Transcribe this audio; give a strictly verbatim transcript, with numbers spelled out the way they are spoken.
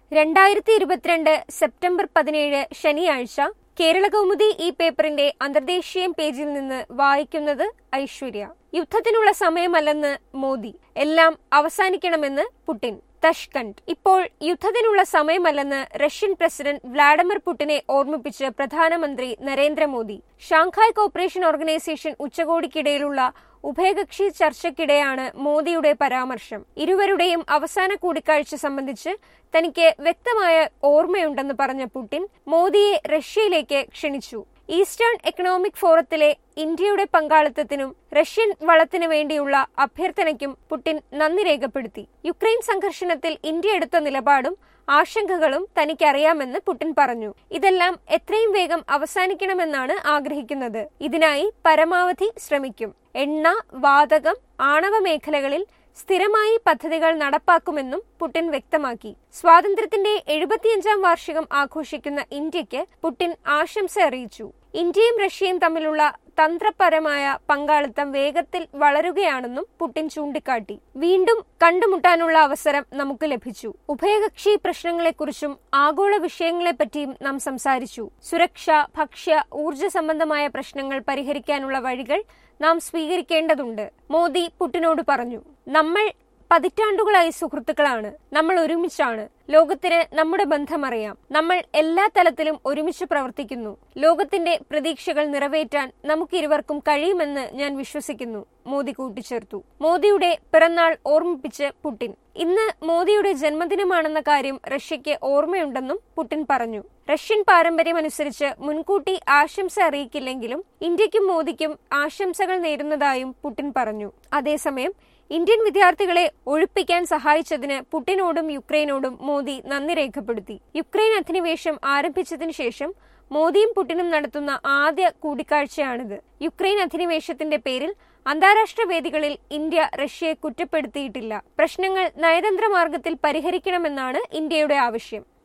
രണ്ടായിരത്തി ഇരുപത്തിരണ്ട് സെപ്റ്റംബർ പതിനേഴ് ശനിയാഴ്ച കേരളകൗമുദി ഈ പേപ്പറിന്റെ അന്തർദേശീയ പേജിൽ നിന്ന് വായിക്കുന്നത് ഐശ്വര്യ. യുദ്ധത്തിനുള്ള സമയമല്ലെന്ന് മോദി, എല്ലാം അവസാനിക്കണമെന്ന് പുടിൻ. തഷ്കന്റ്. ഇപ്പോൾ യുദ്ധത്തിനുള്ള സമയമല്ലെന്ന് റഷ്യൻ പ്രസിഡന്റ് വ്ളാഡിമിർ പുടിനെ ഓർമ്മിപ്പിച്ച് പ്രധാനമന്ത്രി നരേന്ദ്രമോദി. ഷാങ്ഹായ് കോപ്പറേഷൻ ഓർഗനൈസേഷൻ ഉച്ചകോടിക്കിടയിലുള്ള ഉഭയകക്ഷി ചർച്ചയ്ക്കിടെയാണ് മോദിയുടെ പരാമർശം. ഇരുവരുടെയും അവസാന കൂടിക്കാഴ്ച സംബന്ധിച്ച് തനിക്ക് വ്യക്തമായ ഓർമ്മയുണ്ടെന്ന് പറഞ്ഞ പുടിൻ മോദിയെ റഷ്യയിലേക്ക് ക്ഷണിച്ചു. ഈസ്റ്റേൺ എക്കണോമിക് ഫോറത്തിലെ ഇന്ത്യയുടെ പങ്കാളിത്തത്തിനും റഷ്യൻ വളത്തിനു വേണ്ടിയുള്ള അഭ്യർത്ഥനയ്ക്കും പുടിൻ നന്ദി രേഖപ്പെടുത്തി. യുക്രൈൻ സംഘർഷണത്തിൽ ഇന്ത്യ എടുത്ത നിലപാടും ആശങ്കകളും തനിക്കറിയാമെന്ന് പുടിൻ പറഞ്ഞു. ഇതെല്ലാം എത്രയും വേഗം അവസാനിക്കണമെന്നാണ് ആഗ്രഹിക്കുന്നത്. ഇതിനായി പരമാവധി ശ്രമിക്കും. എണ്ണ, വാതകം, ആണവ മേഖലകളിൽ സ്ഥിരമായി പദ്ധതികൾ നടപ്പാക്കുമെന്നും പുടിൻ വ്യക്തമാക്കി. സ്വാതന്ത്ര്യത്തിന്റെ എഴുപത്തിയഞ്ചാം വാർഷികം ആഘോഷിക്കുന്ന ഇന്ത്യക്ക് പുടിൻ ആശംസ അറിയിച്ചു. ഇന്ത്യയും റഷ്യയും തമ്മിലുള്ള തന്ത്രപരമായ പങ്കാളിത്തം വേഗത്തിൽ വളരുകയാണെന്നും പുടിൻ ചൂണ്ടിക്കാട്ടി. വീണ്ടും കണ്ടുമുട്ടാനുള്ള അവസരം നമുക്ക് ലഭിച്ചു. ഉഭയകക്ഷി പ്രശ്നങ്ങളെക്കുറിച്ചും ആഗോള വിഷയങ്ങളെപ്പറ്റിയും നാം സംസാരിച്ചു. സുരക്ഷ, ഭക്ഷ്യ, ഊർജ്ജ സംബന്ധമായ പ്രശ്നങ്ങൾ പരിഹരിക്കാനുള്ള വഴികൾ നാം സ്വീകരിക്കേണ്ടതുണ്ട്, മോദി പുടിനോട് പറഞ്ഞു. നമ്മൾ പതിറ്റാണ്ടുകളായി സുഹൃത്തുക്കളാണ്. നമ്മൾ ഒരുമിച്ചാണ്. ലോകത്തിന് നമ്മുടെ ബന്ധമറിയാം. നമ്മൾ എല്ലാ തലത്തിലും ഒരുമിച്ച് പ്രവർത്തിക്കുന്നു. ലോകത്തിന്റെ പ്രതീക്ഷകൾ നിറവേറ്റാൻ നമുക്കിരുവർക്കും കഴിയുമെന്ന് ഞാൻ വിശ്വസിക്കുന്നു, മോദി കൂട്ടിച്ചേർത്തു. മോദിയുടെ പിറന്നാൾ ഓർമ്മിപ്പിച്ച് പുടിൻ. ഇന്ന് മോദിയുടെ ജന്മദിനമാണെന്ന കാര്യം റഷ്യയ്ക്ക് ഓർമ്മയുണ്ടെന്നും പുടിൻ പറഞ്ഞു. റഷ്യൻ പാരമ്പര്യമനുസരിച്ച് മുൻകൂട്ടി ആശംസ അറിയിക്കില്ലെങ്കിലും ഇന്ത്യക്കും മോദിക്കും ആശംസകൾ നേരുന്നതായും പുടിൻ പറഞ്ഞു. അതേസമയം ഇന്ത്യൻ വിദ്യാർത്ഥികളെ ഒഴിപ്പിക്കാൻ സഹായിച്ചതിന് പുടിനോടും യുക്രൈനോടും മോദി നന്ദി രേഖപ്പെടുത്തി. യുക്രൈൻ അധിനിവേശം ആരംഭിച്ചതിനു ശേഷം മോദിയും പുടിനും നടത്തുന്ന ആദ്യ കൂടിക്കാഴ്ചയാണിത്. യുക്രൈൻ അധിനിവേശത്തിന്റെ പേരിൽ അന്താരാഷ്ട്ര വേദികളിൽ ഇന്ത്യ റഷ്യയെ കുറ്റപ്പെടുത്തിയിട്ടില്ല. പ്രശ്നങ്ങൾ നയതന്ത്ര മാർഗത്തിൽ പരിഹരിക്കണമെന്നാണ് ഇന്ത്യയുടെ ആവശ്യം.